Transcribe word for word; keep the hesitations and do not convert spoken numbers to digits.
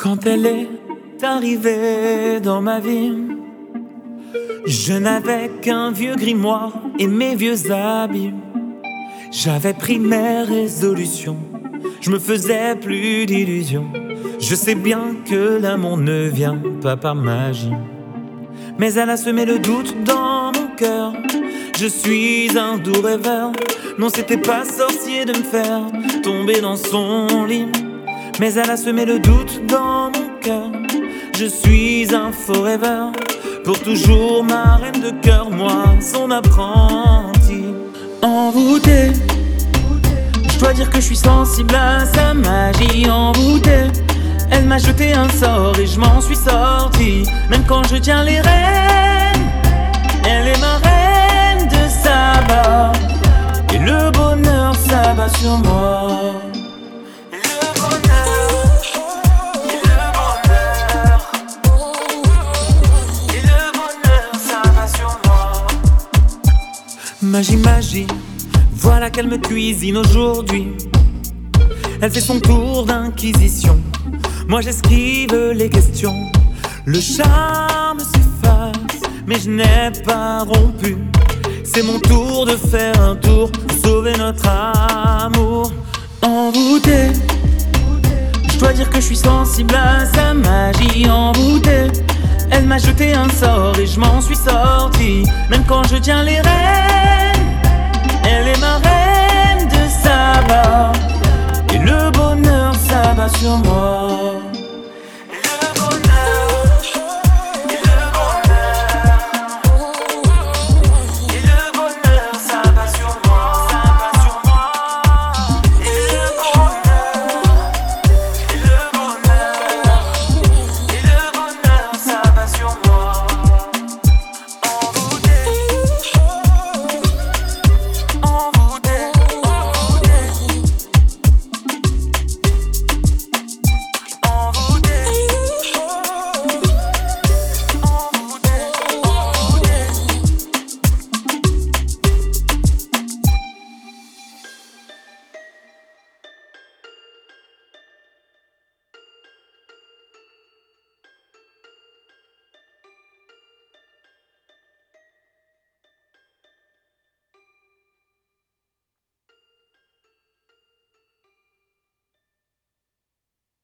Quand elle est arrivée dans ma vie, je n'avais qu'un vieux grimoire et mes vieux habits. J'avais pris mes résolutions, je me faisais plus d'illusions. Je sais bien que l'amour ne vient pas par magie, mais elle a semé le doute dans mon cœur. Je suis un doux rêveur, non c'était pas sorcier de me faire tomber dans son lit, mais elle a semé le doute dans mon cœur. Je suis un faux rêveur, pour toujours ma reine de cœur, moi son apprenti. Envoûté, je dois dire que je suis sensible à sa magie. Envoûté, elle m'a jeté un sort et je m'en suis sorti. Même quand je tiens les rênes, elle est ma reine de sabbat. Et le bonheur s'abat sur moi. Le bonheur, et le bonheur, et le bonheur s'abat sur moi. Magie, magie, voilà qu'elle me cuisine aujourd'hui. Elle fait son tour d'inquisition, moi j'esquive les questions. Le charme s'efface, mais je n'ai pas rompu. C'est mon tour de faire un tour pour sauver notre amour. Envoûté, je dois dire que je suis sensible à sa magie. Envoûté, elle m'a jeté un sort et je m'en suis sorti. Même quand je tiens les rênes, elle est ma reine de sabbat. Et le bonheur s'abat sur moi.